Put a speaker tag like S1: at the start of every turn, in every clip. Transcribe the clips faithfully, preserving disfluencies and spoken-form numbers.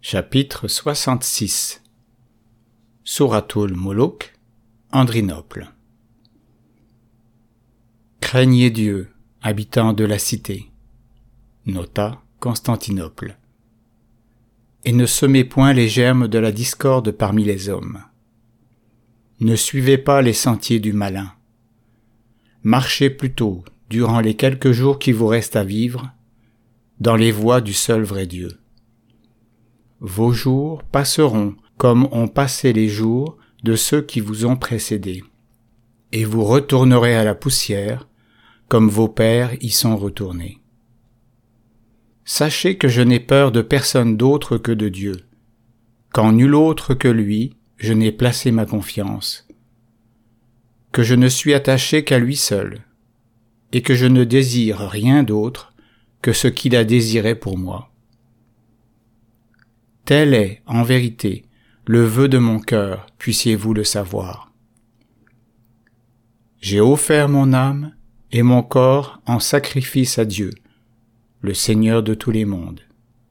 S1: Chapitre soixante-six. Souratul Muluk, Andrinople. Craignez Dieu, habitants de la cité. Nota, Constantinople. Et ne semez point les germes de la discorde parmi les hommes. Ne suivez pas les sentiers du malin. Marchez plutôt, durant les quelques jours qui vous restent à vivre, dans les voies du seul vrai Dieu. Vos jours passeront comme ont passé les jours de ceux qui vous ont précédés, et vous retournerez à la poussière, comme vos pères y sont retournés. Sachez que je n'ai peur de personne d'autre que de Dieu, qu'en nul autre que lui je n'ai placé ma confiance, que je ne suis attaché qu'à lui seul, et que je ne désire rien d'autre que ce qu'il a désiré pour moi. Tel est, en vérité, le vœu de mon cœur, puissiez-vous le savoir. J'ai offert mon âme et mon corps en sacrifice à Dieu, le Seigneur de tous les mondes.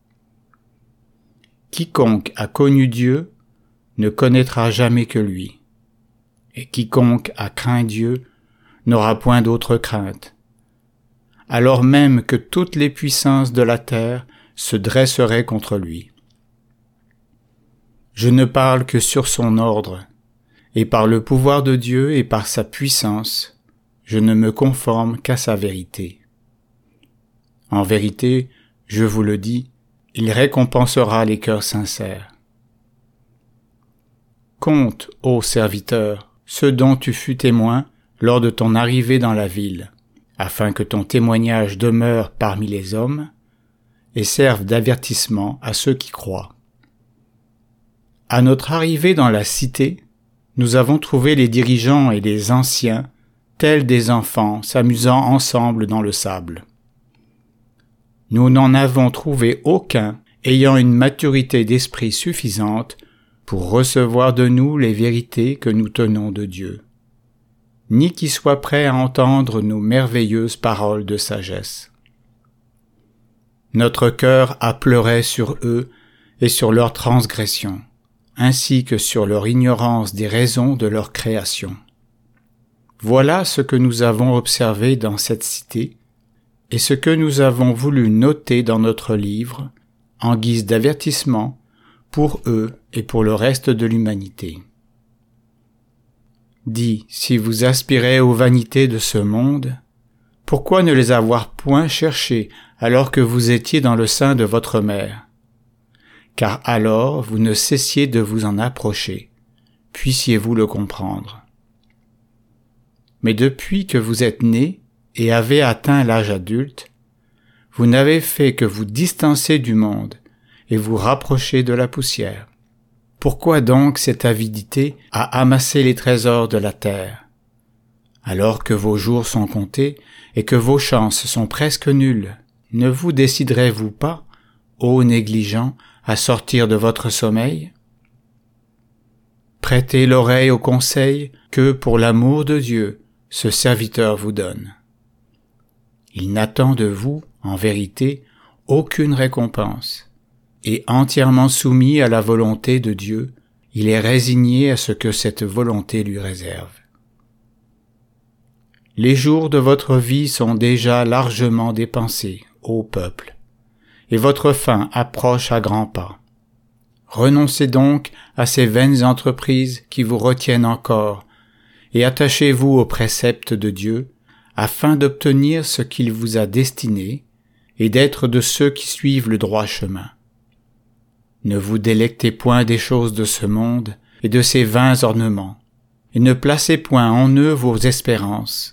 S1: Quiconque a connu Dieu ne connaîtra jamais que lui, et quiconque a craint Dieu n'aura point d'autre crainte, alors même que toutes les puissances de la terre se dresseraient contre lui. Je ne parle que sur son ordre, et par le pouvoir de Dieu et par sa puissance, je ne me conforme qu'à sa vérité. En vérité, je vous le dis, il récompensera les cœurs sincères. Compte, ô serviteur, ce dont tu fus témoin lors de ton arrivée dans la ville, afin que ton témoignage demeure parmi les hommes et serve d'avertissement à ceux qui croient. À notre arrivée dans la cité, nous avons trouvé les dirigeants et les anciens, tels des enfants s'amusant ensemble dans le sable. Nous n'en avons trouvé aucun ayant une maturité d'esprit suffisante pour recevoir de nous les vérités que nous tenons de Dieu, ni qui soit prêt à entendre nos merveilleuses paroles de sagesse. Notre cœur a pleuré sur eux et sur leurs transgressions, ainsi que sur leur ignorance des raisons de leur création. Voilà ce que nous avons observé dans cette cité, et ce que nous avons voulu noter dans notre livre, en guise d'avertissement, pour eux et pour le reste de l'humanité. Dis, si vous aspirez aux vanités de ce monde, pourquoi ne les avoir point cherchées alors que vous étiez dans le sein de votre mère? Car alors vous ne cessiez de vous en approcher, puissiez-vous le comprendre. Mais depuis que vous êtes nés et avez atteint l'âge adulte, vous n'avez fait que vous distancer du monde et vous rapprocher de la poussière. Pourquoi donc cette avidité à amasser les trésors de la terre, alors que vos jours sont comptés et que vos chances sont presque nulles? Ne vous déciderez-vous pas, ô négligents, à sortir de votre sommeil? Prêtez l'oreille au conseil que, pour l'amour de Dieu, ce serviteur vous donne. Il n'attend de vous, en vérité, aucune récompense, et entièrement soumis à la volonté de Dieu, il est résigné à ce que cette volonté lui réserve. Les jours de votre vie sont déjà largement dépensés, ô peuple, et votre fin approche à grands pas. Renoncez donc à ces vaines entreprises qui vous retiennent encore, et attachez-vous aux préceptes de Dieu, afin d'obtenir ce qu'il vous a destiné, et d'être de ceux qui suivent le droit chemin. Ne vous délectez point des choses de ce monde, et de ses vains ornements, et ne placez point en eux vos espérances.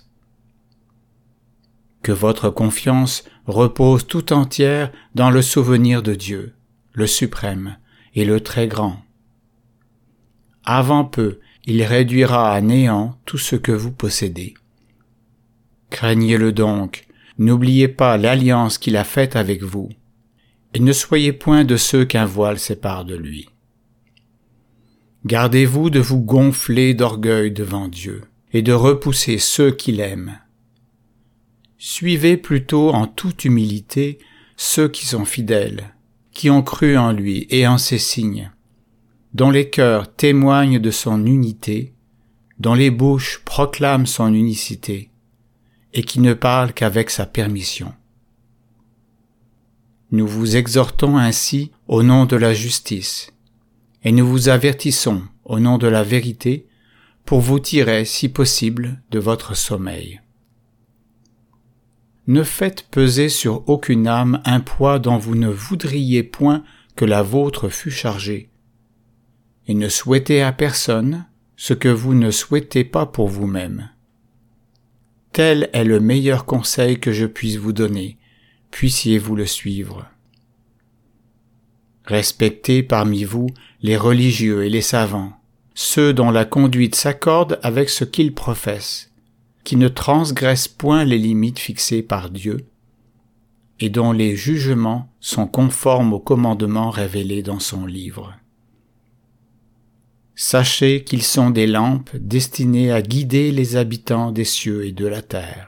S1: Que votre confiance repose tout entière dans le souvenir de Dieu, le suprême et le très grand. Avant peu, il réduira à néant tout ce que vous possédez. Craignez-le donc, n'oubliez pas l'alliance qu'il a faite avec vous, et ne soyez point de ceux qu'un voile sépare de lui. Gardez-vous de vous gonfler d'orgueil devant Dieu, et de repousser ceux qu'il aime. Suivez plutôt en toute humilité ceux qui sont fidèles, qui ont cru en lui et en ses signes, dont les cœurs témoignent de son unité, dont les bouches proclament son unicité, et qui ne parlent qu'avec sa permission. Nous vous exhortons ainsi au nom de la justice, et nous vous avertissons au nom de la vérité, pour vous tirer, si possible, de votre sommeil. Ne faites peser sur aucune âme un poids dont vous ne voudriez point que la vôtre fût chargée, et ne souhaitez à personne ce que vous ne souhaitez pas pour vous-même. Tel est le meilleur conseil que je puisse vous donner, puissiez-vous le suivre. Respectez parmi vous les religieux et les savants, ceux dont la conduite s'accorde avec ce qu'ils professent, qui ne transgressent point les limites fixées par Dieu, et dont les jugements sont conformes aux commandements révélés dans son livre. Sachez qu'ils sont des lampes destinées à guider les habitants des cieux et de la terre.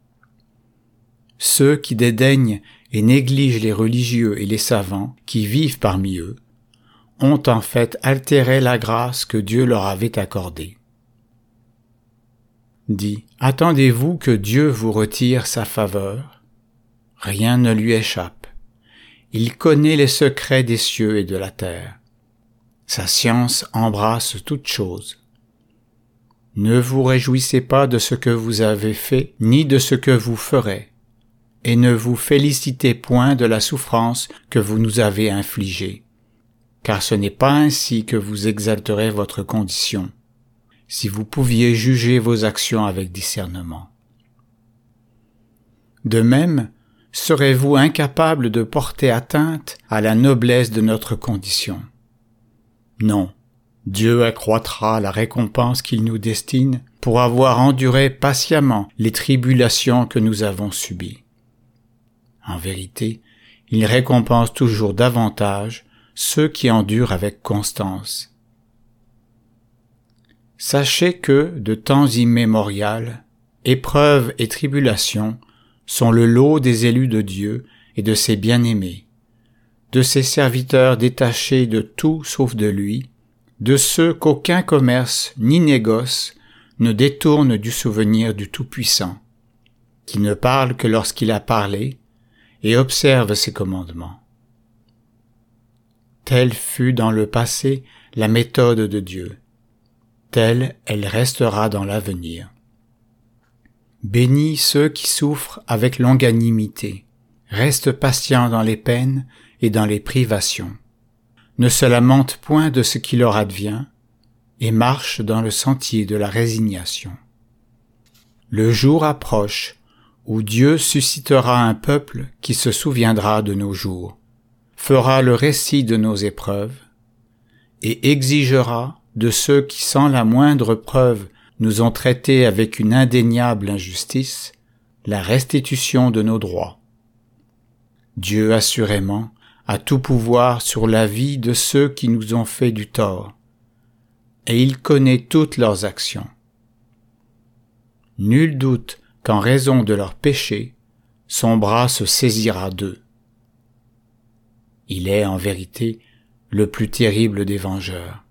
S1: Ceux qui dédaignent et négligent les religieux et les savants qui vivent parmi eux ont en fait altéré la grâce que Dieu leur avait accordée. Dit, attendez-vous que Dieu vous retire sa faveur? Rien ne lui échappe. Il connaît les secrets des cieux et de la terre. Sa science embrasse toutes choses. Ne vous réjouissez pas de ce que vous avez fait, ni de ce que vous ferez, et ne vous félicitez point de la souffrance que vous nous avez infligée, car ce n'est pas ainsi que vous exalterez votre condition, si vous pouviez juger vos actions avec discernement. De même, serez-vous incapable de porter atteinte à la noblesse de notre condition? Non, Dieu accroîtra la récompense qu'il nous destine pour avoir enduré patiemment les tribulations que nous avons subies. En vérité, il récompense toujours davantage ceux qui endurent avec constance. Sachez que, de temps immémorial, épreuves et tribulations sont le lot des élus de Dieu et de ses bien-aimés, de ses serviteurs détachés de tout sauf de lui, de ceux qu'aucun commerce ni négoce ne détourne du souvenir du Tout-Puissant, qui ne parle que lorsqu'il a parlé et observe ses commandements. Telle fut dans le passé la méthode de Dieu. Telle elle restera dans l'avenir. Bénis ceux qui souffrent avec longanimité, restent patients dans les peines et dans les privations, ne se lamentent point de ce qui leur advient, et marchent dans le sentier de la résignation. Le jour approche où Dieu suscitera un peuple qui se souviendra de nos jours, fera le récit de nos épreuves, et exigera de ceux qui sans la moindre preuve nous ont traités avec une indéniable injustice, la restitution de nos droits. Dieu assurément a tout pouvoir sur la vie de ceux qui nous ont fait du tort, et il connaît toutes leurs actions. Nul doute qu'en raison de leurs péchés, son bras se saisira d'eux. Il est en vérité le plus terrible des vengeurs.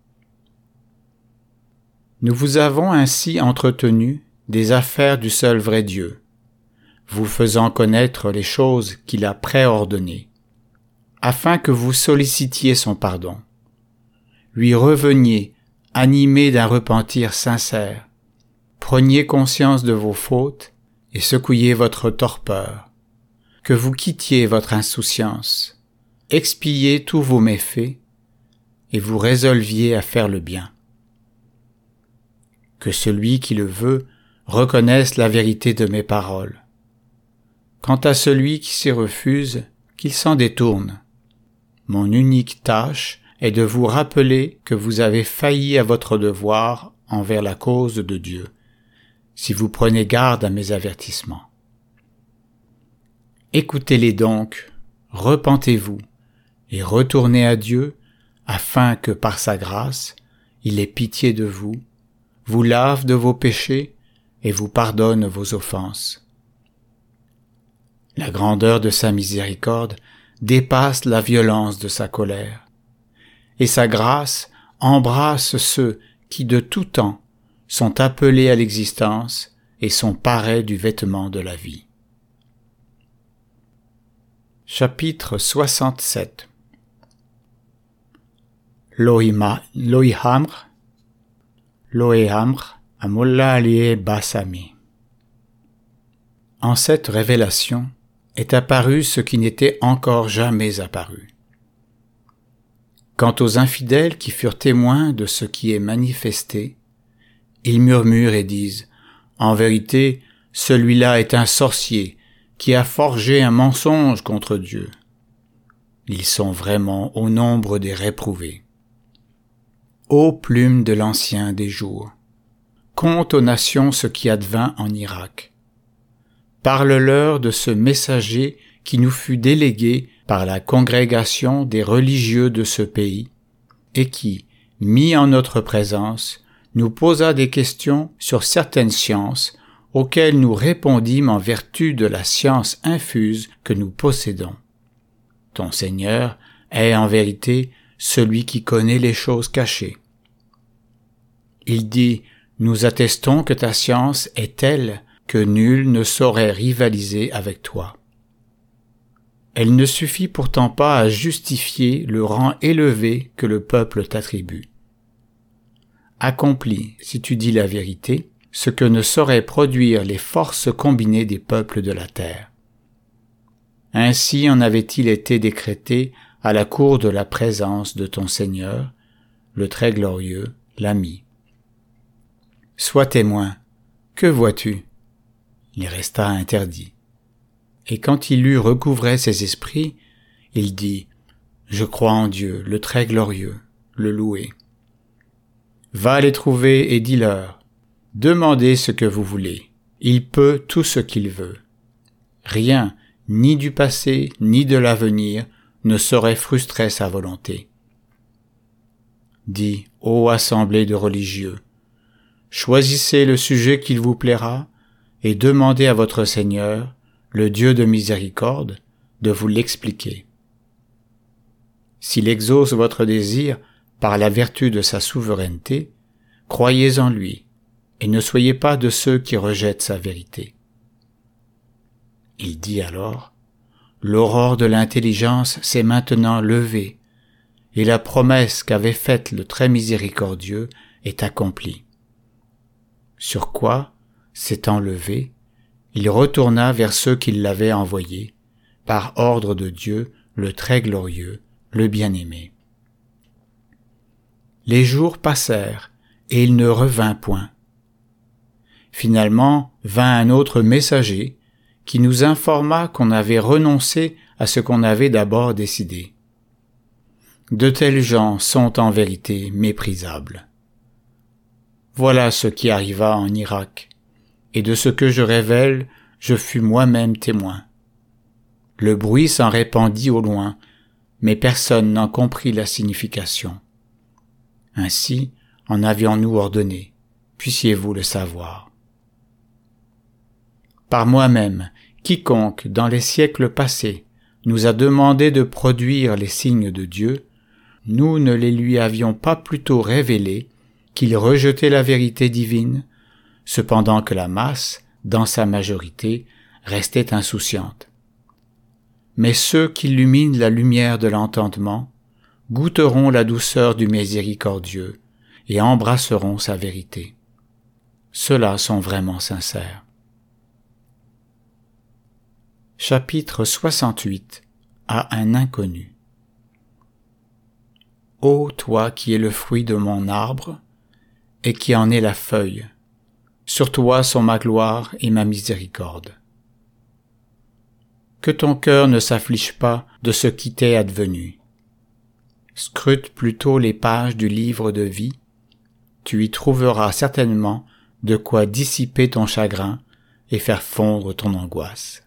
S1: Nous vous avons ainsi entretenu des affaires du seul vrai Dieu, vous faisant connaître les choses qu'il a préordonnées, afin que vous sollicitiez son pardon, lui reveniez animés d'un repentir sincère, preniez conscience de vos fautes et secouiez votre torpeur, que vous quittiez votre insouciance, expiiez tous vos méfaits et vous résolviez à faire le bien. Que celui qui le veut reconnaisse la vérité de mes paroles. Quant à celui qui s'y refuse, qu'il s'en détourne. Mon unique tâche est de vous rappeler que vous avez failli à votre devoir envers la cause de Dieu, si vous prenez garde à mes avertissements. Écoutez-les donc, repentez-vous, et retournez à Dieu, afin que par sa grâce, il ait pitié de vous, vous lave de vos péchés et vous pardonne vos offenses. La grandeur de sa miséricorde dépasse la violence de sa colère, et sa grâce embrasse ceux qui de tout temps sont appelés à l'existence et sont parés du vêtement de la vie. Chapitre soixante-sept. Loïma, Loïhamr, Loïhamr, Amolla Alié Basami. En cette révélation est apparu ce qui n'était encore jamais apparu. Quant aux infidèles qui furent témoins de ce qui est manifesté, ils murmurent et disent « En vérité, celui-là est un sorcier qui a forgé un mensonge contre Dieu. » Ils sont vraiment au nombre des réprouvés. Ô plume de l'ancien des jours, conte aux nations ce qui advint en Irak. Parle-leur de ce messager qui nous fut délégué par la congrégation des religieux de ce pays, et qui, mis en notre présence, nous posa des questions sur certaines sciences auxquelles nous répondîmes en vertu de la science infuse que nous possédons. Ton Seigneur est en vérité celui qui connaît les choses cachées. Il dit, nous attestons que ta science est telle que nul ne saurait rivaliser avec toi. Elle ne suffit pourtant pas à justifier le rang élevé que le peuple t'attribue. Accomplis, si tu dis la vérité, ce que ne sauraient produire les forces combinées des peuples de la terre. Ainsi en avait-il été décrété à la cour de la présence de ton Seigneur, le très glorieux, l'ami. Sois témoin, que vois-tu? Il resta interdit. Et quand il eut recouvré ses esprits, il dit, je crois en Dieu, le très glorieux, le loué. Va les trouver et dis-leur, demandez ce que vous voulez, il peut tout ce qu'il veut. Rien, ni du passé, ni de l'avenir, ne saurait frustrer sa volonté. Dis, ô assemblée de religieux, choisissez le sujet qu'il vous plaira et demandez à votre Seigneur, le Dieu de miséricorde, de vous l'expliquer. S'il exauce votre désir par la vertu de sa souveraineté, croyez en lui, et ne soyez pas de ceux qui rejettent sa vérité. Il dit alors, l'aurore de l'intelligence s'est maintenant levée, et la promesse qu'avait faite le très miséricordieux est accomplie. Sur quoi, s'étant levé, il retourna vers ceux qui l'avaient envoyé, par ordre de Dieu, le très glorieux, le bien-aimé. Les jours passèrent, et il ne revint point. Finalement vint un autre messager, qui nous informa qu'on avait renoncé à ce qu'on avait d'abord décidé. De tels gens sont en vérité méprisables. Voilà ce qui arriva en Irak, et de ce que je révèle, je fus moi-même témoin. Le bruit s'en répandit au loin, mais personne n'en comprit la signification. Ainsi en avions-nous ordonné, puissiez-vous le savoir. Par moi-même, quiconque, dans les siècles passés, nous a demandé de produire les signes de Dieu, nous ne les lui avions pas plutôt révélés qu'il rejetait la vérité divine, cependant que la masse, dans sa majorité, restait insouciante. Mais ceux qui illuminent la lumière de l'entendement goûteront la douceur du miséricordieux et embrasseront sa vérité. Ceux-là sont vraiment sincères. Chapitre soixante-huit. À un inconnu. Ô toi qui es le fruit de mon arbre, et qui en est la feuille, sur toi sont ma gloire et ma miséricorde. Que ton cœur ne s'afflige pas de ce qui t'est advenu. Scrute plutôt les pages du livre de vie, tu y trouveras certainement de quoi dissiper ton chagrin et faire fondre ton angoisse.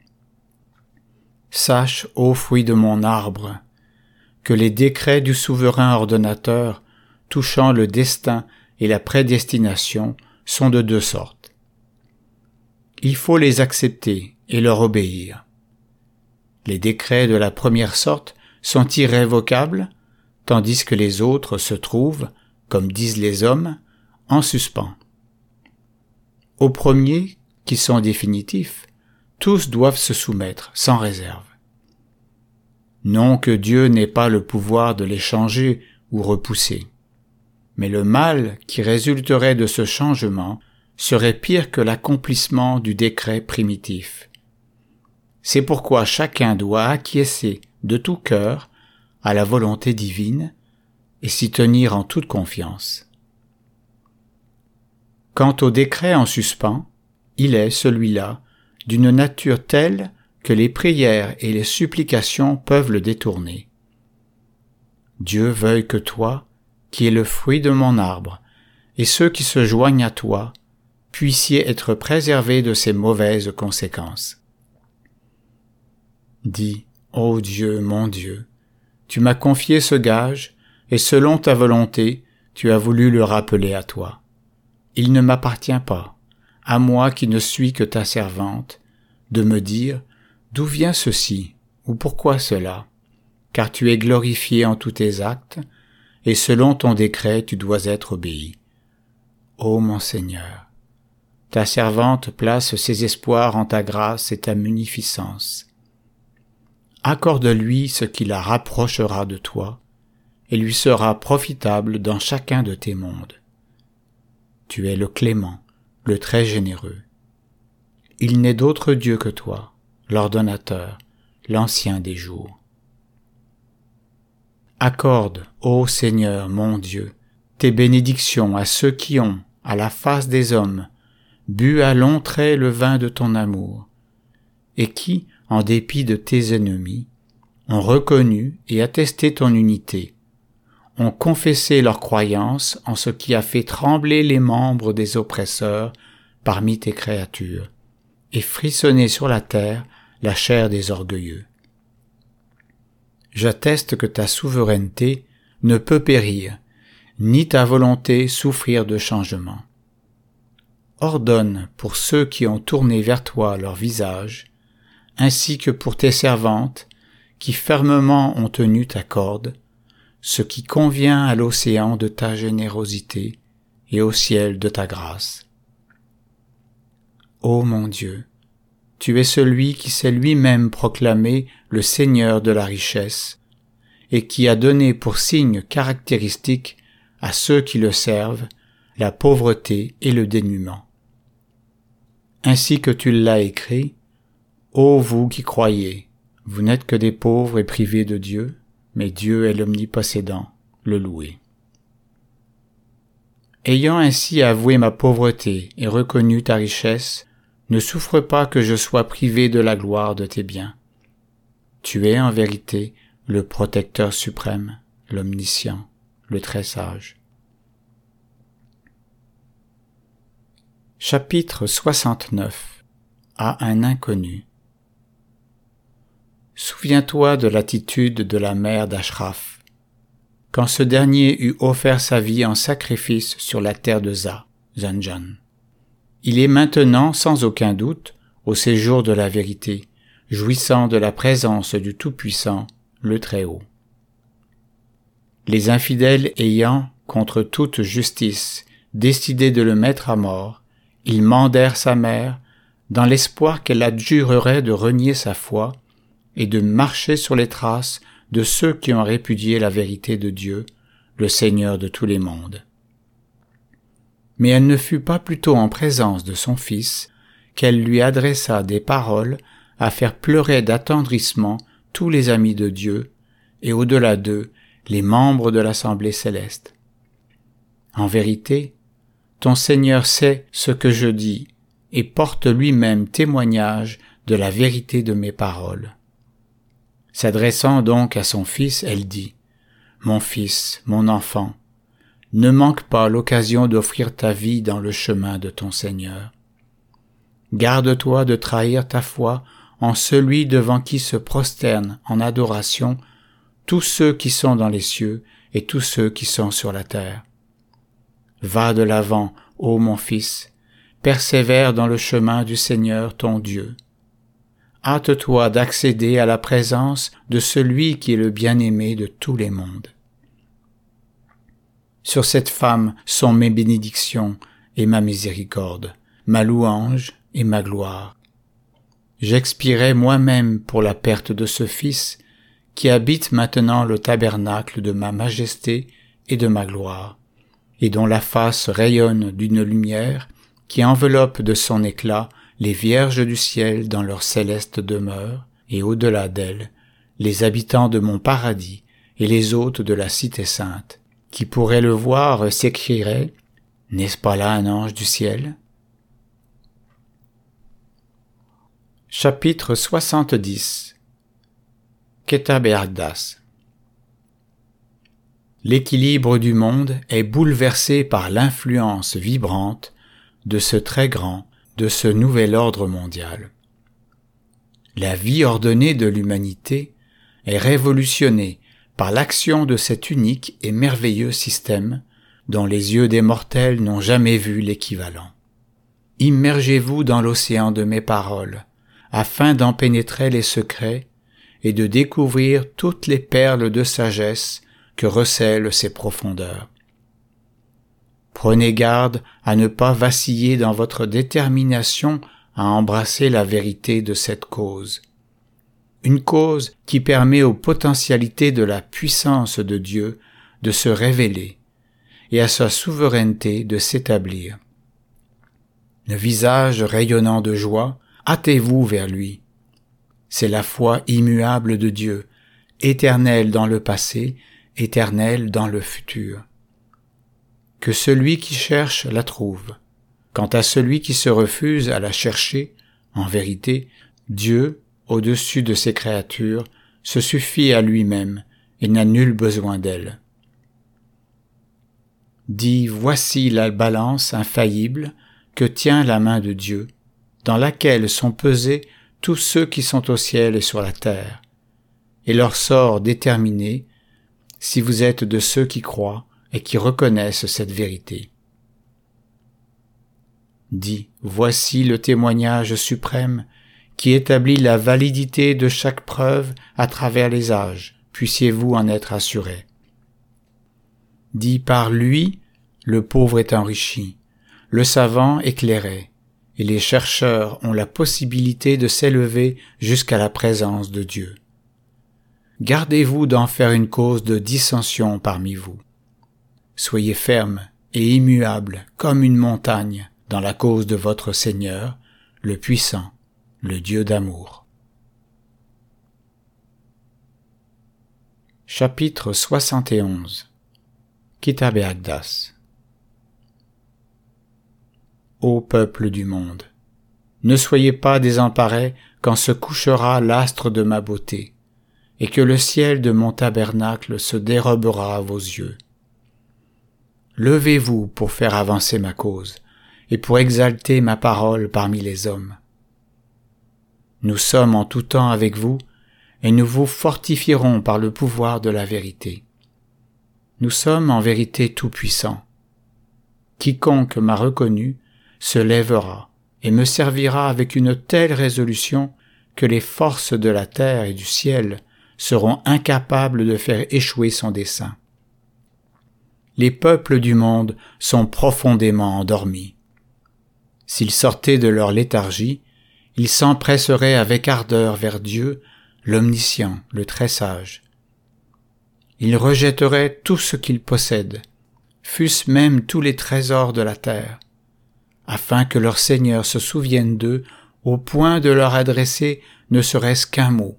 S1: Sache, ô fruit de mon arbre, que les décrets du souverain ordonnateur touchant le destin et la prédestination sont de deux sortes. Il faut les accepter et leur obéir. Les décrets de la première sorte sont irrévocables, tandis que les autres se trouvent, comme disent les hommes, en suspens. Aux premiers, qui sont définitifs, tous doivent se soumettre, sans réserve. Non que Dieu n'ait pas le pouvoir de les changer ou repousser, mais le mal qui résulterait de ce changement serait pire que l'accomplissement du décret primitif. C'est pourquoi chacun doit acquiescer de tout cœur à la volonté divine et s'y tenir en toute confiance. Quant au décret en suspens, il est, celui-là, d'une nature telle que les prières et les supplications peuvent le détourner. Dieu veuille que toi, qui es le fruit de mon arbre, et ceux qui se joignent à toi, puissiez être préservés de ces mauvaises conséquences. Dis, ô Dieu, mon Dieu, tu m'as confié ce gage, et selon ta volonté, tu as voulu le rappeler à toi. Il ne m'appartient pas, à moi qui ne suis que ta servante, de me dire d'où vient ceci ou pourquoi cela, car tu es glorifié en tous tes actes, et selon ton décret tu dois être obéi. Ô mon Seigneur, ta servante place ses espoirs en ta grâce et ta munificence. Accorde-lui ce qui la rapprochera de toi, et lui sera profitable dans chacun de tes mondes. Tu es le clément, le très généreux. Il n'est d'autre Dieu que toi, l'ordonnateur, l'ancien des jours. Accorde, ô Seigneur mon Dieu, tes bénédictions à ceux qui ont, à la face des hommes, bu à longs traits le vin de ton amour, et qui, en dépit de tes ennemis, ont reconnu et attesté ton unité, ont confessé leur croyance en ce qui a fait trembler les membres des oppresseurs parmi tes créatures, et frissonner sur la terre la chair des orgueilleux. J'atteste que ta souveraineté ne peut périr, ni ta volonté souffrir de changement. Ordonne pour ceux qui ont tourné vers toi leur visage, ainsi que pour tes servantes qui fermement ont tenu ta corde, ce qui convient à l'océan de ta générosité et au ciel de ta grâce. Ô mon Dieu, tu es celui qui s'est lui-même proclamé le Seigneur de la richesse et qui a donné pour signe caractéristique à ceux qui le servent la pauvreté et le dénuement. Ainsi que tu l'as écrit, ô vous qui croyez, vous n'êtes que des pauvres et privés de Dieu, mais Dieu est l'omnipossédant, le loué. Ayant ainsi avoué ma pauvreté et reconnu ta richesse, ne souffre pas que je sois privé de la gloire de tes biens. Tu es en vérité le protecteur suprême, l'omniscient, le très sage. Chapitre soixante-neuf. À un inconnu. Souviens-toi de l'attitude de la mère d'Ashraf, quand ce dernier eut offert sa vie en sacrifice sur la terre de Za, Zanjan. Il est maintenant, sans aucun doute, au séjour de la vérité, jouissant de la présence du Tout-Puissant, le Très-Haut. Les infidèles ayant, contre toute justice, décidé de le mettre à mort, ils mandèrent sa mère, dans l'espoir qu'elle adjurerait de renier sa foi et de marcher sur les traces de ceux qui ont répudié la vérité de Dieu, le Seigneur de tous les mondes. Mais elle ne fut pas plutôt en présence de son fils qu'elle lui adressa des paroles à faire pleurer d'attendrissement tous les amis de Dieu et au-delà d'eux les membres de l'Assemblée céleste. En vérité, ton Seigneur sait ce que je dis et porte lui-même témoignage de la vérité de mes paroles. S'adressant donc à son fils, elle dit, « Mon fils, mon enfant, ne manque pas l'occasion d'offrir ta vie dans le chemin de ton Seigneur. Garde-toi de trahir ta foi en celui devant qui se prosternent en adoration tous ceux qui sont dans les cieux et tous ceux qui sont sur la terre. Va de l'avant, ô mon fils, persévère dans le chemin du Seigneur ton Dieu. hâte-toi d'accéder à la présence de celui qui est le bien-aimé de tous les mondes. Sur cette femme sont mes bénédictions et ma miséricorde, ma louange et ma gloire. J'expirai moi-même pour la perte de ce Fils qui habite maintenant le tabernacle de ma majesté et de ma gloire, et dont la face rayonne d'une lumière qui enveloppe de son éclat les vierges du ciel dans leur céleste demeure, et au-delà d'elles, les habitants de mon paradis et les hôtes de la cité sainte, qui pourraient le voir s'écrieraient « N'est-ce pas là un ange du ciel ?» Chapitre soixante-dix. Kétab et Agdas. L'équilibre du monde est bouleversé par l'influence vibrante de ce très grand, de ce nouvel ordre mondial. La vie ordonnée de l'humanité est révolutionnée par l'action de cet unique et merveilleux système dont les yeux des mortels n'ont jamais vu l'équivalent. Immergez-vous dans l'océan de mes paroles, afin d'en pénétrer les secrets et de découvrir toutes les perles de sagesse que recèlent ses profondeurs. Prenez garde à ne pas vaciller dans votre détermination à embrasser la vérité de cette cause. Une cause qui permet aux potentialités de la puissance de Dieu de se révéler et à sa souveraineté de s'établir. Le visage rayonnant de joie, hâtez-vous vers lui. C'est la foi immuable de Dieu, éternelle dans le passé, éternelle dans le futur. Que celui qui cherche la trouve. Quant à celui qui se refuse à la chercher, en vérité, Dieu, au-dessus de ses créatures, se suffit à lui-même et n'a nul besoin d'elle. Dis, voici la balance infaillible que tient la main de Dieu, dans laquelle sont pesés tous ceux qui sont au ciel et sur la terre, et leur sort déterminé, si vous êtes de ceux qui croient et qui reconnaissent cette vérité. Dis, voici le témoignage suprême qui établit la validité de chaque preuve à travers les âges, puissiez-vous en être assurés. Dis, par lui, le pauvre est enrichi, le savant éclairé, et les chercheurs ont la possibilité de s'élever jusqu'à la présence de Dieu. Gardez-vous d'en faire une cause de dissension parmi vous. Soyez fermes et immuables comme une montagne dans la cause de votre Seigneur, le puissant, le Dieu d'amour. Chapitre soixante et onze. Kétab et Agdas. Ô peuple du monde, ne soyez pas désemparés quand se couchera l'astre de ma beauté, et que le ciel de mon tabernacle se dérobera à vos yeux. Levez-vous pour faire avancer ma cause, et pour exalter ma parole parmi les hommes. Nous sommes en tout temps avec vous, et nous vous fortifierons par le pouvoir de la vérité. Nous sommes en vérité tout-puissants. Quiconque m'a reconnu se lèvera et me servira avec une telle résolution que les forces de la terre et du ciel seront incapables de faire échouer son dessein. Les peuples du monde sont profondément endormis. S'ils sortaient de leur léthargie, ils s'empresseraient avec ardeur vers Dieu, l'omniscient, le très sage. Ils rejetteraient tout ce qu'ils possèdent, fût-ce même tous les trésors de la terre, afin que leur Seigneur se souvienne d'eux au point de leur adresser ne serait-ce qu'un mot.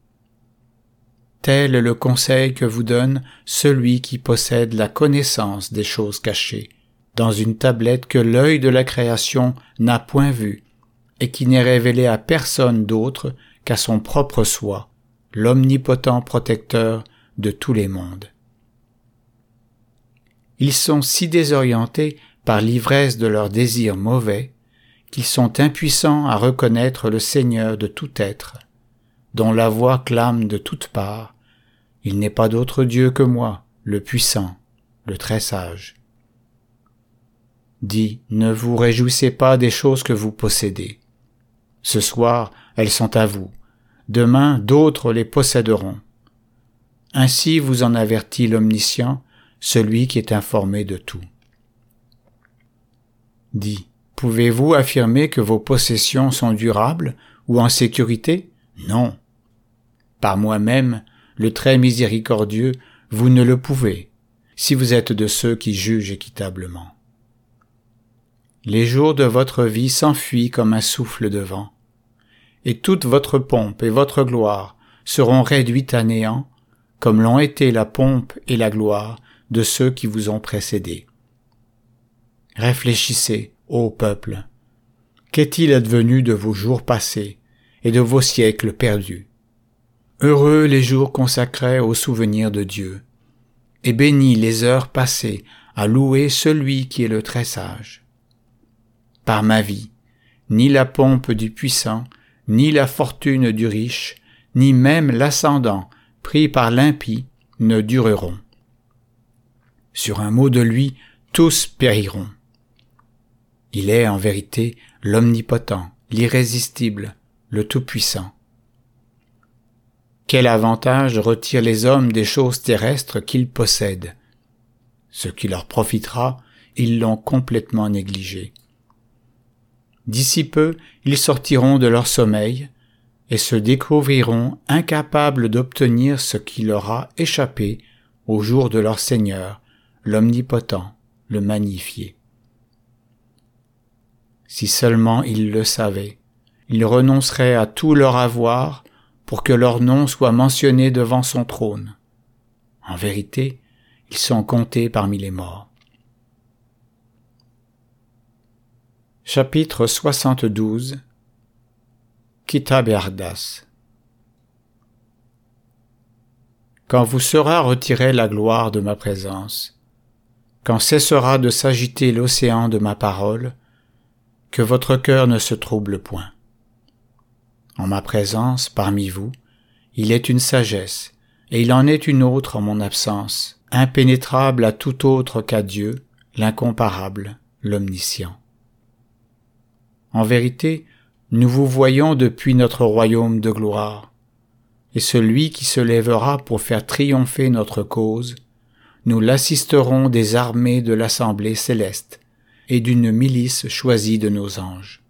S1: Tel est le conseil que vous donne celui qui possède la connaissance des choses cachées, dans une tablette que l'œil de la création n'a point vue, et qui n'est révélée à personne d'autre qu'à son propre soi, l'omnipotent protecteur de tous les mondes. Ils sont si désorientés par l'ivresse de leurs désirs mauvais, qu'ils sont impuissants à reconnaître le Seigneur de tout être, dont la voix clame de toutes parts, « Il n'est pas d'autre Dieu que moi, le puissant, le très sage. » Dis, ne vous réjouissez pas des choses que vous possédez. Ce soir, elles sont à vous. Demain, d'autres les posséderont. Ainsi vous en avertit l'Omniscient, celui qui est informé de tout. Dis, pouvez-vous affirmer que vos possessions sont durables ou en sécurité? Non. Par moi-même, le très miséricordieux, vous ne le pouvez, si vous êtes de ceux qui jugent équitablement. Les jours de votre vie s'enfuient comme un souffle de vent, et toute votre pompe et votre gloire seront réduites à néant, comme l'ont été la pompe et la gloire de ceux qui vous ont précédés. Réfléchissez, ô peuple, qu'est-il advenu de vos jours passés et de vos siècles perdus? Heureux les jours consacrés au souvenir de Dieu, et bénis les heures passées à louer celui qui est le très sage. Par ma vie, ni la pompe du puissant, ni la fortune du riche, ni même l'ascendant pris par l'impie ne dureront. Sur un mot de lui, tous périront. Il est en vérité l'omnipotent, l'irrésistible, le tout-puissant. Quel avantage retirent les hommes des choses terrestres qu'ils possèdent? Ce qui leur profitera, ils l'ont complètement négligé. D'ici peu, ils sortiront de leur sommeil et se découvriront incapables d'obtenir ce qui leur a échappé au jour de leur Seigneur, l'Omnipotent, le Magnifié. Si seulement ils le savaient, ils renonceraient à tout leur avoir pour que leur nom soit mentionné devant son trône. En vérité, ils sont comptés parmi les morts. Chapitre soixante-douze. Kitab Ardas. Quand vous sera retirée la gloire de ma présence, quand cessera de s'agiter l'océan de ma parole, que votre cœur ne se trouble point. En ma présence, parmi vous, il est une sagesse, et il en est une autre en mon absence, impénétrable à tout autre qu'à Dieu, l'incomparable, l'omniscient. En vérité, nous vous voyons depuis notre royaume de gloire, et celui qui se lèvera pour faire triompher notre cause, nous l'assisterons des armées de l'assemblée céleste et d'une milice choisie de nos anges.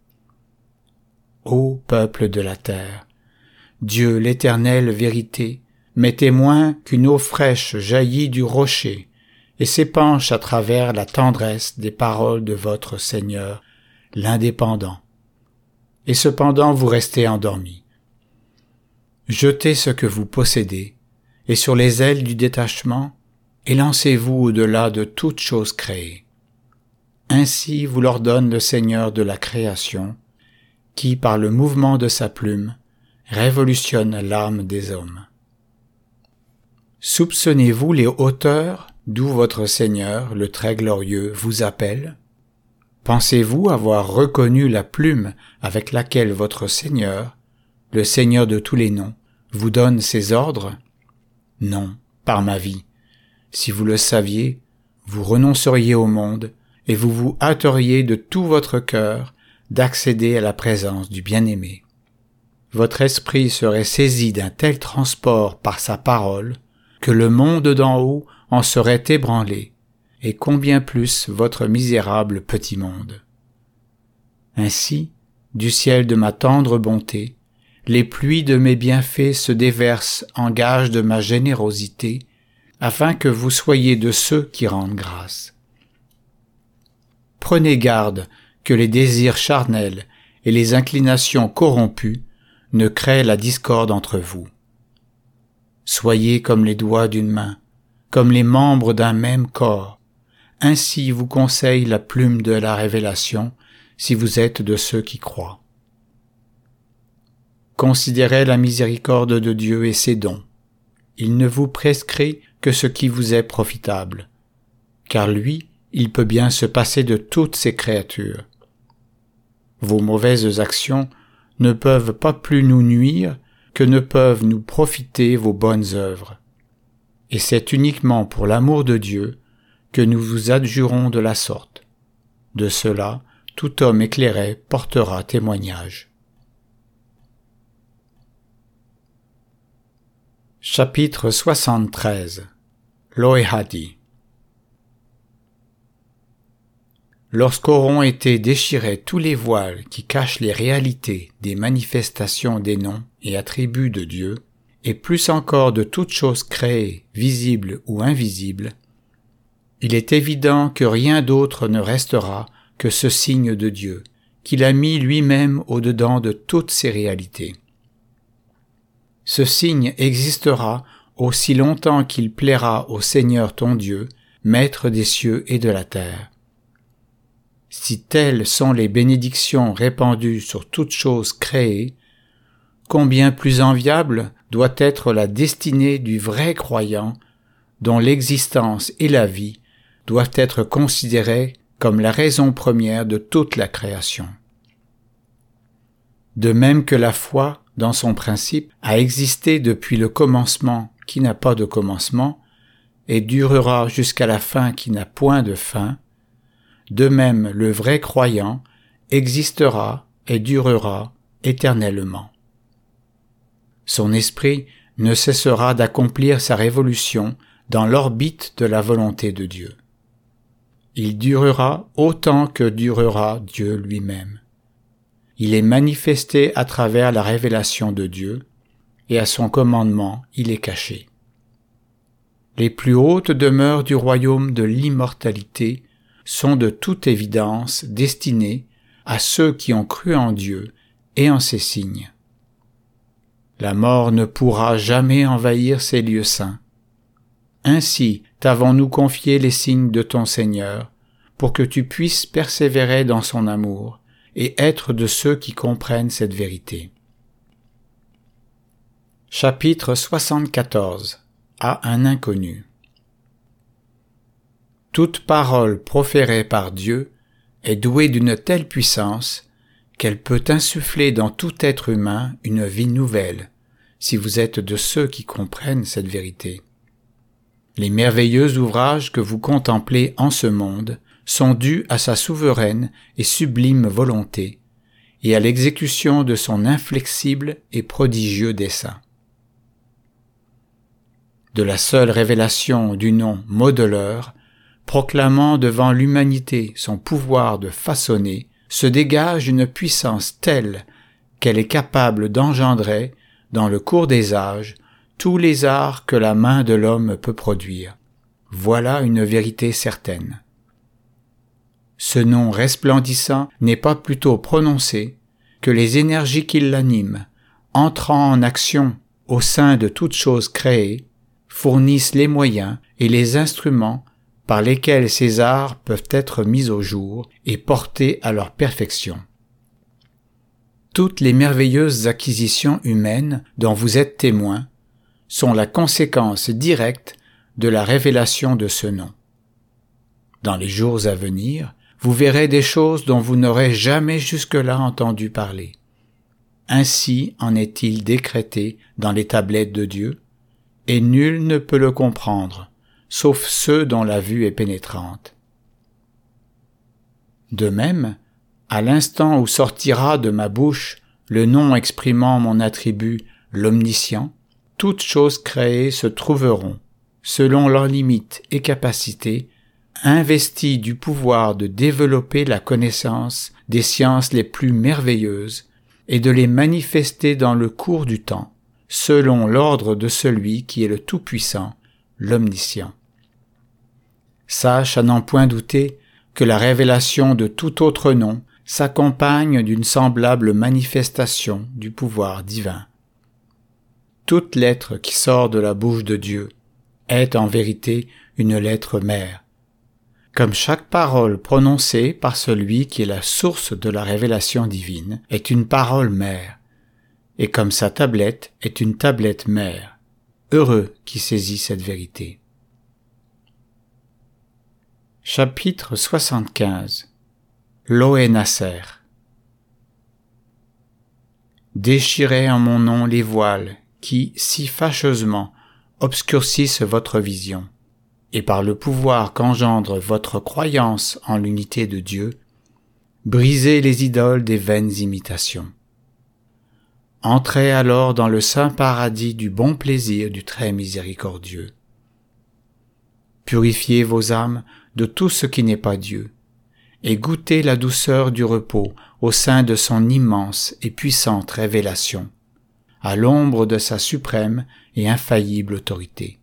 S1: Ô peuple de la terre, Dieu l'Éternel vérité, m'est témoin qu'une eau fraîche jaillit du rocher et s'épanche à travers la tendresse des paroles de votre Seigneur, l'indépendant. Et cependant vous restez endormis. Jetez ce que vous possédez, et sur les ailes du détachement, élancez-vous au-delà de toute chose créée. Ainsi vous l'ordonne le Seigneur de la création, qui, par le mouvement de sa plume, révolutionne l'âme des hommes. Soupçonnez-vous les hauteurs d'où votre Seigneur, le très glorieux, vous appelle? Pensez-vous avoir reconnu la plume avec laquelle votre Seigneur, le Seigneur de tous les noms, vous donne ses ordres? Non, par ma vie. Si vous le saviez, vous renonceriez au monde et vous vous hâteriez de tout votre cœur d'accéder à la présence du bien-aimé. Votre esprit serait saisi d'un tel transport par sa parole que le monde d'en haut en serait ébranlé, et combien plus votre misérable petit monde. Ainsi, du ciel de ma tendre bonté, les pluies de mes bienfaits se déversent en gage de ma générosité, afin que vous soyez de ceux qui rendent grâce. Prenez garde que les désirs charnels et les inclinations corrompues ne créent la discorde entre vous. Soyez comme les doigts d'une main, comme les membres d'un même corps. Ainsi vous conseille la plume de la révélation, si vous êtes de ceux qui croient. Considérez la miséricorde de Dieu et ses dons. Il ne vous prescrit que ce qui vous est profitable, car lui, il peut bien se passer de toutes ses créatures. Vos mauvaises actions ne peuvent pas plus nous nuire que ne peuvent nous profiter vos bonnes œuvres. Et c'est uniquement pour l'amour de Dieu que nous vous adjurons de la sorte. De cela, tout homme éclairé portera témoignage. Chapitre soixante-treize. Loehadi. Lorsqu'auront été déchirés tous les voiles qui cachent les réalités des manifestations des noms et attributs de Dieu, et plus encore de toutes choses créées, visibles ou invisibles, il est évident que rien d'autre ne restera que ce signe de Dieu, qu'il a mis lui-même au-dedans de toutes ces réalités. Ce signe existera aussi longtemps qu'il plaira au Seigneur ton Dieu, Maître des cieux et de la terre. Si telles sont les bénédictions répandues sur toutes choses créées, combien plus enviable doit être la destinée du vrai croyant, dont l'existence et la vie doivent être considérées comme la raison première de toute la création. De même que la foi, dans son principe, a existé depuis le commencement qui n'a pas de commencement, et durera jusqu'à la fin qui n'a point de fin, de même le vrai croyant existera et durera éternellement. Son esprit ne cessera d'accomplir sa révolution dans l'orbite de la volonté de Dieu. Il durera autant que durera Dieu lui-même. Il est manifesté à travers la révélation de Dieu, et à son commandement il est caché. Les plus hautes demeures du royaume de l'immortalité sont de toute évidence destinées à ceux qui ont cru en Dieu et en ses signes. La mort ne pourra jamais envahir ces lieux saints. Ainsi t'avons-nous confié les signes de ton Seigneur, pour que tu puisses persévérer dans son amour, et être de ceux qui comprennent cette vérité. Chapitre soixante-quatorze. À un inconnu. Toute parole proférée par Dieu est douée d'une telle puissance qu'elle peut insuffler dans tout être humain une vie nouvelle, si vous êtes de ceux qui comprennent cette vérité. Les merveilleux ouvrages que vous contemplez en ce monde sont dus à sa souveraine et sublime volonté et à l'exécution de son inflexible et prodigieux dessein. De la seule révélation du nom modeleur, proclamant devant l'humanité son pouvoir de façonner, se dégage une puissance telle qu'elle est capable d'engendrer, dans le cours des âges, tous les arts que la main de l'homme peut produire. Voilà une vérité certaine. Ce nom resplendissant n'est pas plutôt prononcé que les énergies qui l'animent, entrant en action au sein de toutes choses créées, fournissent les moyens et les instruments par lesquels ces arts peuvent être mis au jour et portés à leur perfection. Toutes les merveilleuses acquisitions humaines dont vous êtes témoins sont la conséquence directe de la révélation de ce nom. Dans les jours à venir, vous verrez des choses dont vous n'aurez jamais jusque-là entendu parler. Ainsi en est-il décrété dans les tablettes de Dieu, et nul ne peut le comprendre, sauf ceux dont la vue est pénétrante. De même, à l'instant où sortira de ma bouche le nom exprimant mon attribut, l'omniscient, toutes choses créées se trouveront, selon leurs limites et capacités, investis du pouvoir de développer la connaissance des sciences les plus merveilleuses et de les manifester dans le cours du temps, selon l'ordre de celui qui est le Tout-Puissant, l'Omniscient. Sache à n'en point douter que la révélation de tout autre nom s'accompagne d'une semblable manifestation du pouvoir divin. Toute lettre qui sort de la bouche de Dieu est en vérité une lettre mère. Comme chaque parole prononcée par celui qui est la source de la révélation divine est une parole mère, et comme sa tablette est une tablette mère, heureux qui saisit cette vérité. Chapitre soixante-quinze. Loé-Nasser. Déchirez en mon nom les voiles qui, si fâcheusement, obscurcissent votre vision, et par le pouvoir qu'engendre votre croyance en l'unité de Dieu, brisez les idoles des vaines imitations. Entrez alors dans le saint paradis du bon plaisir du très miséricordieux. Purifiez vos âmes de tout ce qui n'est pas Dieu, et goûtez la douceur du repos au sein de son immense et puissante révélation, à l'ombre de sa suprême et infaillible autorité.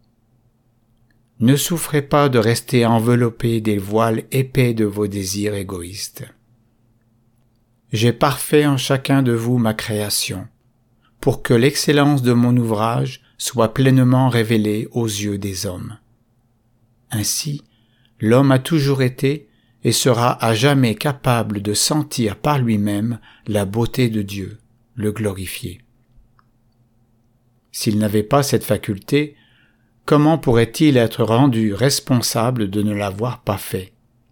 S1: Ne souffrez pas de rester enveloppés des voiles épais de vos désirs égoïstes. J'ai parfait en chacun de vous ma création, pour que l'excellence de mon ouvrage soit pleinement révélée aux yeux des hommes. Ainsi, l'homme a toujours été et sera à jamais capable de sentir par lui-même la beauté de Dieu, le glorifier. S'il n'avait pas cette faculté, comment pourrait-il être rendu responsable de ne l'avoir pas fait?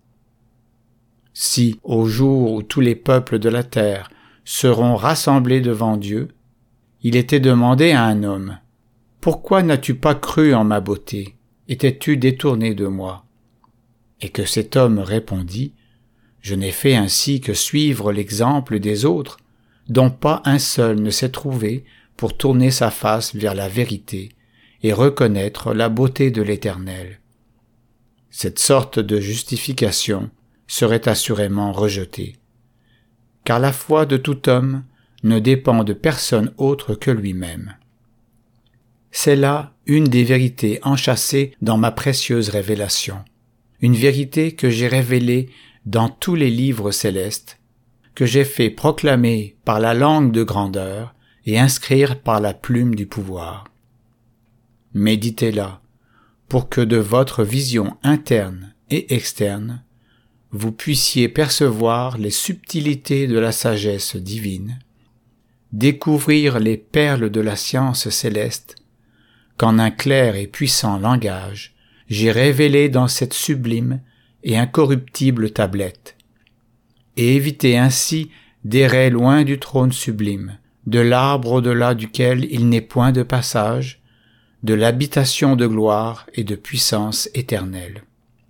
S1: Si, au jour où tous les peuples de la terre seront rassemblés devant Dieu, il était demandé à un homme, « Pourquoi n'as-tu pas cru en ma beauté? Étais-tu détourné de moi ?» Et que cet homme répondit, « Je n'ai fait ainsi que suivre l'exemple des autres, dont pas un seul ne s'est trouvé pour tourner sa face vers la vérité et reconnaître la beauté de l'Éternel. » Cette sorte de justification serait assurément rejetée, car la foi de tout homme ne dépend de personne autre que lui-même. C'est là une des vérités enchâssées dans ma précieuse révélation, une vérité que j'ai révélée dans tous les livres célestes, que j'ai fait proclamer par la langue de grandeur et inscrire par la plume du pouvoir. Méditez-la, pour que de votre vision interne et externe, vous puissiez percevoir les subtilités de la sagesse divine, découvrir les perles de la science céleste, qu'en un clair et puissant langage, j'ai révélé dans cette sublime et incorruptible tablette, et éviter ainsi d'errer loin du trône sublime, de l'arbre au-delà duquel il n'est point de passage, de l'habitation de gloire et de puissance éternelle.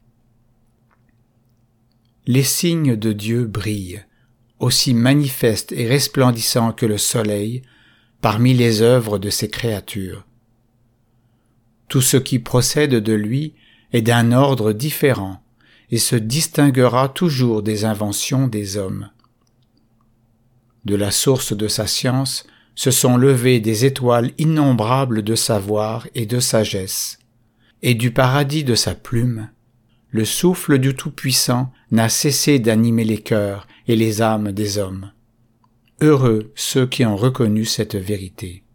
S1: Les signes de Dieu brillent, aussi manifestes et resplendissants que le soleil, parmi les œuvres de ses créatures. Tout ce qui procède de lui est d'un ordre différent et se distinguera toujours des inventions des hommes. De la source de sa science se sont levées des étoiles innombrables de savoir et de sagesse, et du paradis de sa plume, le souffle du Tout-Puissant n'a cessé d'animer les cœurs et les âmes des hommes. Heureux ceux qui ont reconnu cette vérité.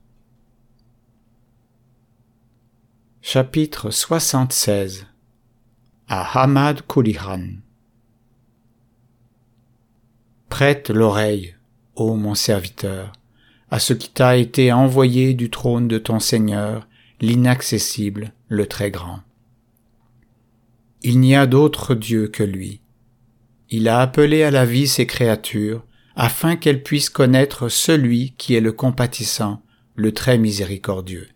S1: Chapitre soixante-seize. À Hamad Kulihan. Prête l'oreille, ô mon serviteur, à ce qui t'a été envoyé du trône de ton Seigneur, l'inaccessible, le très grand. Il n'y a d'autre Dieu que lui. Il a appelé à la vie ses créatures, afin qu'elles puissent connaître celui qui est le compatissant, le très miséricordieux.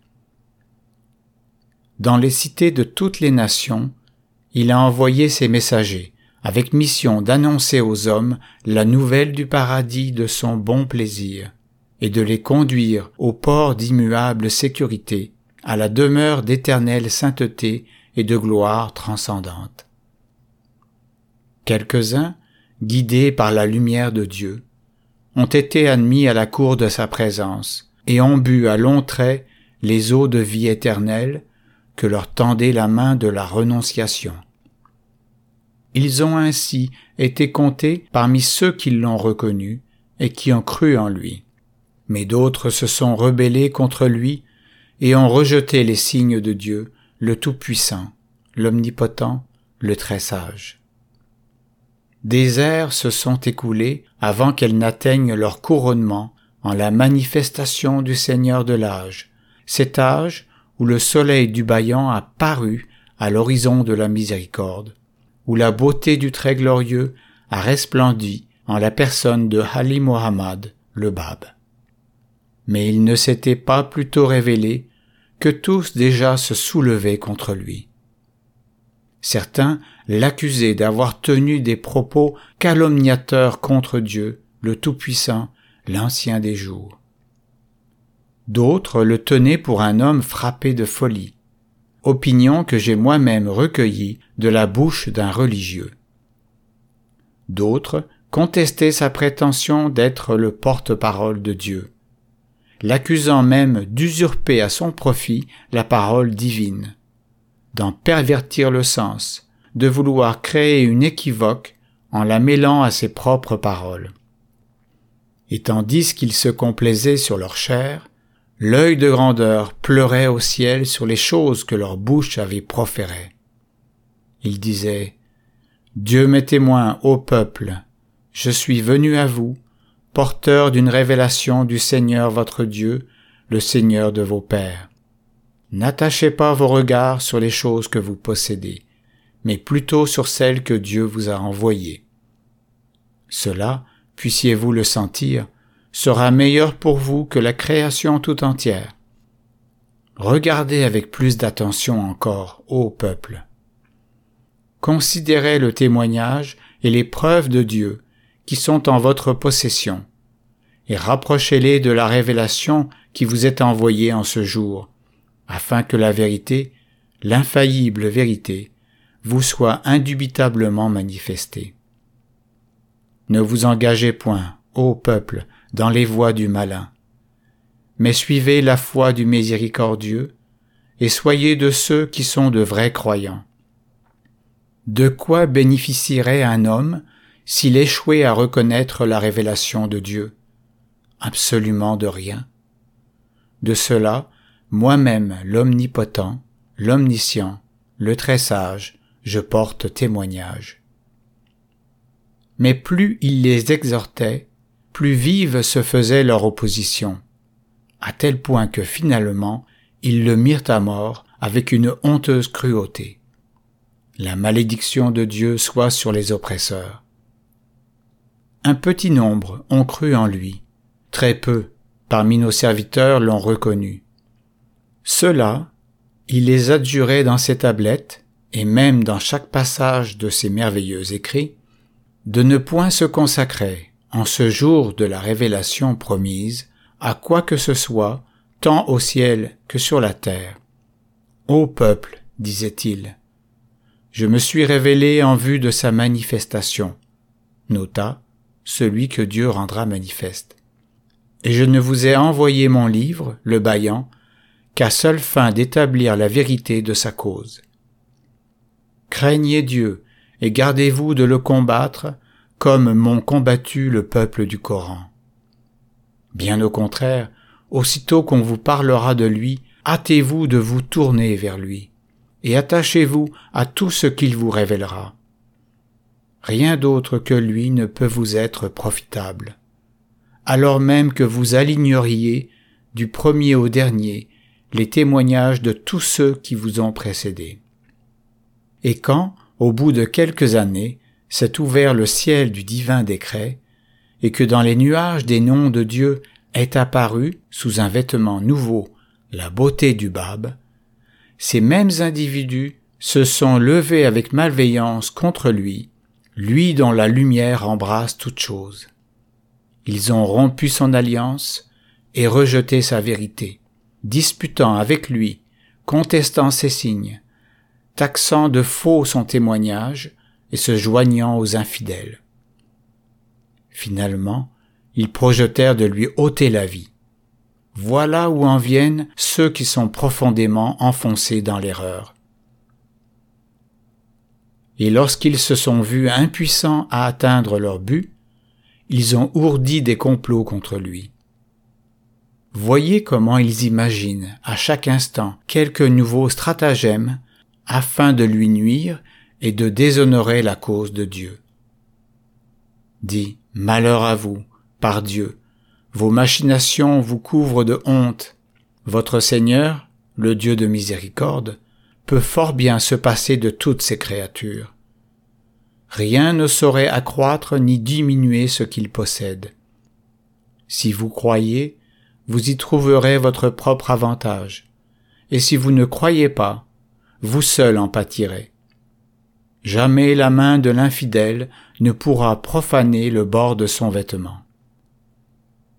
S1: Dans les cités de toutes les nations, il a envoyé ses messagers, avec mission d'annoncer aux hommes la nouvelle du paradis de son bon plaisir, et de les conduire au port d'immuable sécurité, à la demeure d'éternelle sainteté et de gloire transcendante. Quelques-uns, guidés par la lumière de Dieu, ont été admis à la cour de sa présence et ont bu à longs traits les eaux de vie éternelle que leur tendait la main de la renonciation. Ils ont ainsi été comptés parmi ceux qui l'ont reconnu et qui ont cru en lui. Mais d'autres se sont rebellés contre lui et ont rejeté les signes de Dieu, le Tout-Puissant, l'Omnipotent, le Très-Sage. Des ères se sont écoulées avant qu'elles n'atteignent leur couronnement en la manifestation du Seigneur de l'âge, cet âge où le soleil du bâillant a paru à l'horizon de la miséricorde, où la beauté du très glorieux a resplendi en la personne de Ali Mohammad, le Bab. Mais il ne s'était pas plutôt révélé que tous déjà se soulevaient contre lui. Certains l'accusaient d'avoir tenu des propos calomniateurs contre Dieu, le Tout-Puissant, l'Ancien des jours. D'autres le tenaient pour un homme frappé de folie, opinion que j'ai moi-même recueillie de la bouche d'un religieux. D'autres contestaient sa prétention d'être le porte-parole de Dieu, l'accusant même d'usurper à son profit la parole divine, d'en pervertir le sens, de vouloir créer une équivoque en la mêlant à ses propres paroles. Et tandis qu'ils se complaisaient sur leur chair, l'œil de grandeur pleurait au ciel sur les choses que leur bouche avait proférées. Ils disaient « Dieu m'est témoin, ô peuple, je suis venu à vous, porteur d'une révélation du Seigneur votre Dieu, le Seigneur de vos pères. N'attachez pas vos regards sur les choses que vous possédez, mais plutôt sur celles que Dieu vous a envoyées. Cela, puissiez-vous le sentir, sera meilleur pour vous que la création tout entière. Regardez avec plus d'attention encore, ô peuple. Considérez le témoignage et les preuves de Dieu qui sont en votre possession, et rapprochez-les de la révélation qui vous est envoyée en ce jour, afin que la vérité, l'infaillible vérité, vous soit indubitablement manifestée. Ne vous engagez point, ô peuple, dans les voies du malin, mais suivez la foi du miséricordieux, et soyez de ceux qui sont de vrais croyants. De quoi bénéficierait un homme s'il échouait à reconnaître la révélation de Dieu? Absolument de rien. De cela, moi-même, l'omnipotent, l'omniscient, le très sage, je porte témoignage. Mais plus il les exhortait, plus vive se faisait leur opposition, à tel point que finalement, ils le mirent à mort avec une honteuse cruauté. La malédiction de Dieu soit sur les oppresseurs. Un petit nombre ont cru en lui, très peu, parmi nos serviteurs l'ont reconnu. Ceux-là, il les adjurait dans ses tablettes, et même dans chaque passage de ses merveilleux écrits, de ne point se consacrer, en ce jour de la révélation promise, à quoi que ce soit, tant au ciel que sur la terre. Ô peuple, disait-il, je me suis révélé en vue de sa manifestation, nota, celui que Dieu rendra manifeste. Et je ne vous ai envoyé mon livre, le bâillant, qu'à seule fin d'établir la vérité de sa cause. Craignez Dieu, et gardez-vous de le combattre, comme m'ont combattu le peuple du Coran. Bien au contraire, aussitôt qu'on vous parlera de lui, hâtez-vous de vous tourner vers lui, et attachez-vous à tout ce qu'il vous révélera. Rien d'autre que lui ne peut vous être profitable, alors même que vous aligneriez, du premier au dernier, les témoignages de tous ceux qui vous ont précédés. Et quand, au bout de quelques années, s'est ouvert le ciel du divin décret, et que dans les nuages des noms de Dieu est apparue, sous un vêtement nouveau, la beauté du Bab, ces mêmes individus se sont levés avec malveillance contre lui, lui dont la lumière embrasse toutes choses. Ils ont rompu son alliance et rejeté sa vérité, disputant avec lui, contestant ses signes, taxant de faux son témoignage et se joignant aux infidèles. Finalement, ils projetèrent de lui ôter la vie. Voilà où en viennent ceux qui sont profondément enfoncés dans l'erreur. Et lorsqu'ils se sont vus impuissants à atteindre leur but, ils ont ourdi des complots contre lui. Voyez comment ils imaginent à chaque instant quelques nouveaux stratagèmes afin de lui nuire et de déshonorer la cause de Dieu. Dis, malheur à vous, par Dieu, vos machinations vous couvrent de honte. Votre Seigneur, le Dieu de miséricorde, peut fort bien se passer de toutes ces créatures. Rien ne saurait accroître ni diminuer ce qu'il possède. Si vous croyez, vous y trouverez votre propre avantage, et si vous ne croyez pas, vous seul en pâtirez. Jamais la main de l'infidèle ne pourra profaner le bord de son vêtement.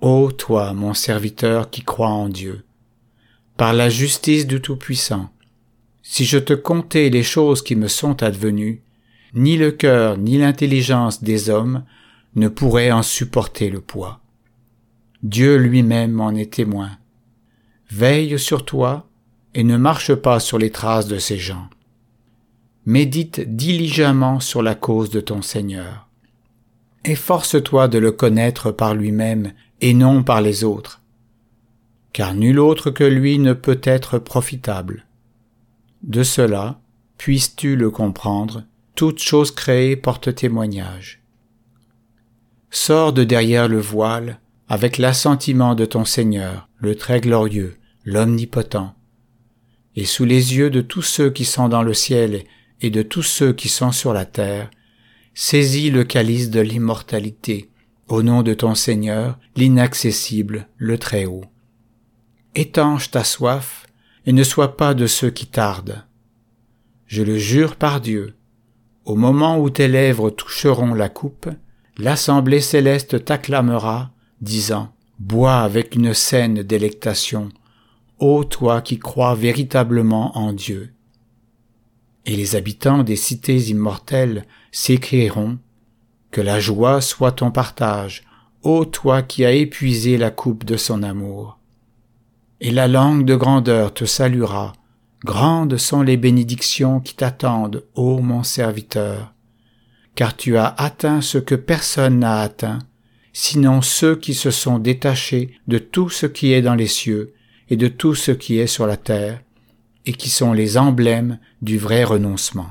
S1: Ô toi, mon serviteur qui crois en Dieu, par la justice du Tout-Puissant, si je te contais les choses qui me sont advenues, ni le cœur ni l'intelligence des hommes ne pourraient en supporter le poids. Dieu lui-même en est témoin. Veille sur toi et ne marche pas sur les traces de ces gens. Médite diligemment sur la cause de ton Seigneur. Efforce-toi de le connaître par lui-même et non par les autres, car nul autre que lui ne peut être profitable. De cela, puisses-tu le comprendre, toute chose créée porte témoignage. Sors de derrière le voile avec l'assentiment de ton Seigneur, le très glorieux, l'omnipotent, et sous les yeux de tous ceux qui sont dans le ciel et de tous ceux qui sont sur la terre, saisis le calice de l'immortalité, au nom de ton Seigneur, l'inaccessible, le Très-Haut. Étanche ta soif, et ne sois pas de ceux qui tardent. Je le jure par Dieu, au moment où tes lèvres toucheront la coupe, l'assemblée céleste t'acclamera, disant, « Bois avec une saine délectation, ô toi qui crois véritablement en Dieu. » Et les habitants des cités immortelles s'écrieront, « Que la joie soit ton partage, ô toi qui as épuisé la coupe de son amour. » Et la langue de grandeur te saluera, grandes sont les bénédictions qui t'attendent, ô mon serviteur, car tu as atteint ce que personne n'a atteint, sinon ceux qui se sont détachés de tout ce qui est dans les cieux et de tout ce qui est sur la terre, et qui sont les emblèmes du vrai renoncement.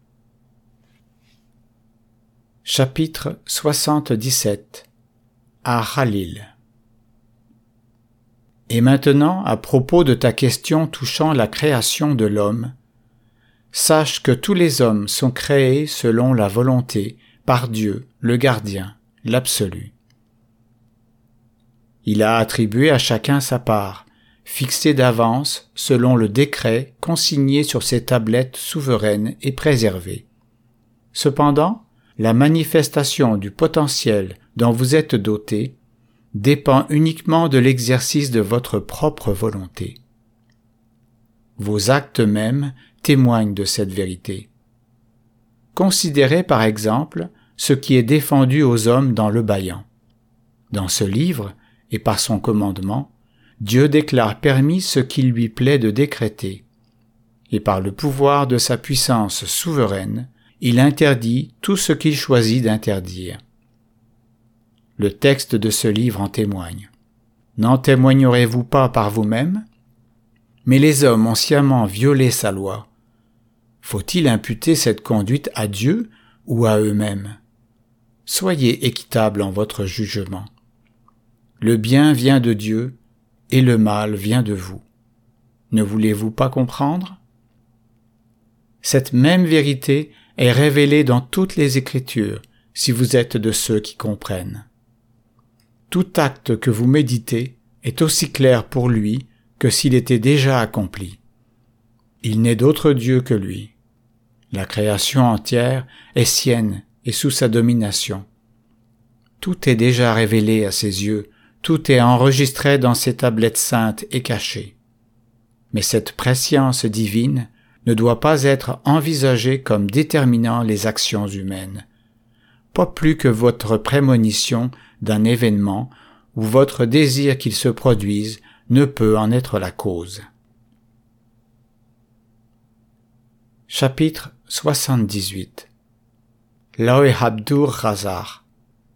S1: Chapitre soixante-dix-sept. À Khalil. Et maintenant, à propos de ta question touchant la création de l'homme, sache que tous les hommes sont créés selon la volonté, par Dieu, le gardien, l'absolu. Il a attribué à chacun sa part, fixée d'avance selon le décret consigné sur ses tablettes souveraines et préservées. Cependant, la manifestation du potentiel dont vous êtes doté dépend uniquement de l'exercice de votre propre volonté. Vos actes mêmes témoignent de cette vérité. Considérez par exemple ce qui est défendu aux hommes dans le Bayan. Dans ce livre, et par son commandement, Dieu déclare permis ce qu'il lui plaît de décréter, et par le pouvoir de sa puissance souveraine, il interdit tout ce qu'il choisit d'interdire. Le texte de ce livre en témoigne. N'en témoignerez-vous pas par vous-même? Mais les hommes ont sciemment violé sa loi. Faut-il imputer cette conduite à Dieu ou à eux-mêmes? Soyez équitables en votre jugement. Le bien vient de Dieu et le mal vient de vous. Ne voulez-vous pas comprendre? Cette même vérité est révélée dans toutes les Écritures, si vous êtes de ceux qui comprennent. Tout acte que vous méditez est aussi clair pour lui que s'il était déjà accompli. Il n'est d'autre Dieu que lui. La création entière est sienne et sous sa domination. Tout est déjà révélé à ses yeux, tout est enregistré dans ses tablettes saintes et cachées. Mais cette prescience divine ne doit pas être envisagée comme déterminant les actions humaines, pas plus que votre prémonition d'un événement ou votre désir qu'il se produise ne peut en être la cause. Chapitre soixante-dix-huit. L'Oehabdur Razar.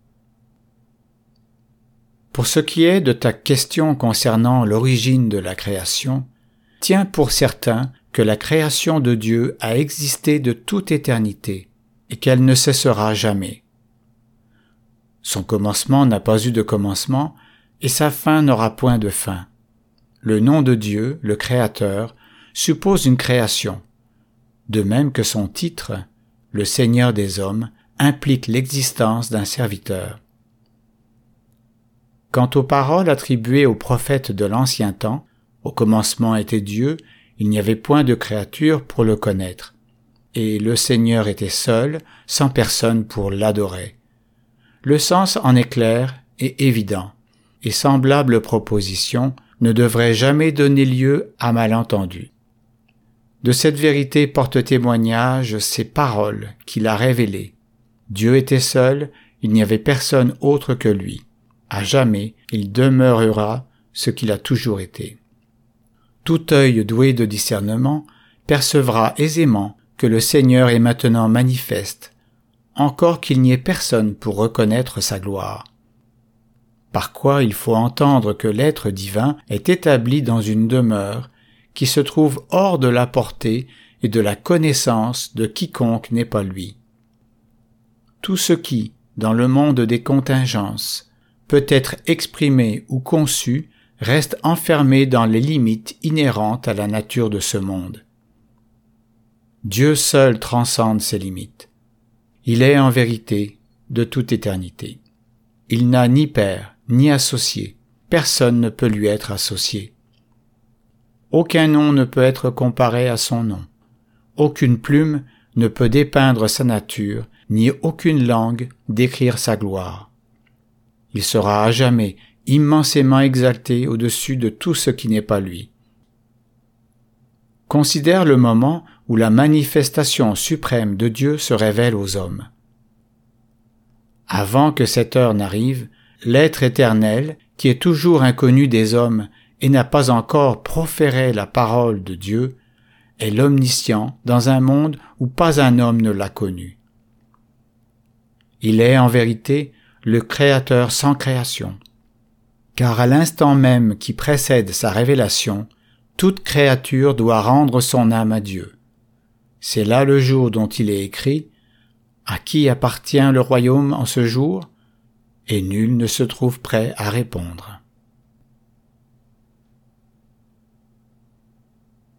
S1: Pour ce qui est de ta question concernant l'origine de la création, tiens pour certain que la création de Dieu a existé de toute éternité et qu'elle ne cessera jamais. Son commencement n'a pas eu de commencement et sa fin n'aura point de fin. Le nom de Dieu, le Créateur, suppose une création, de même que son titre, le Seigneur des hommes, implique l'existence d'un serviteur. Quant aux paroles attribuées aux prophètes de l'ancien temps, au commencement était Dieu, il n'y avait point de créature pour le connaître, et le Seigneur était seul, sans personne pour l'adorer. Le sens en est clair et évident. et semblables propositions ne devraient jamais donner lieu à malentendu. De cette vérité portent témoignage ces paroles qu'il a révélées. Dieu était seul, il n'y avait personne autre que lui. À jamais, il demeurera ce qu'il a toujours été. Tout œil doué de discernement percevra aisément que le Seigneur est maintenant manifeste, encore qu'il n'y ait personne pour reconnaître sa gloire. Par quoi il faut entendre que l'être divin est établi dans une demeure qui se trouve hors de la portée et de la connaissance de quiconque n'est pas lui. Tout ce qui, dans le monde des contingences, peut être exprimé ou conçu, reste enfermé dans les limites inhérentes à la nature de ce monde. Dieu seul transcende ces limites. Il est en vérité de toute éternité. Il n'a ni père, ni associé. Personne ne peut lui être associé. Aucun nom ne peut être comparé à son nom. Aucune plume ne peut dépeindre sa nature, ni aucune langue décrire sa gloire. Il sera à jamais immensément exalté au-dessus de tout ce qui n'est pas lui. Considère le moment où la manifestation suprême de Dieu se révèle aux hommes. Avant que cette heure n'arrive, l'être éternel, qui est toujours inconnu des hommes et n'a pas encore proféré la parole de Dieu, est l'omniscient dans un monde où pas un homme ne l'a connu. Il est en vérité le Créateur sans création, car à l'instant même qui précède sa révélation, toute créature doit rendre son âme à Dieu. C'est là le jour dont il est écrit « À qui appartient le royaume en ce jour ?» et nul ne se trouve prêt à répondre.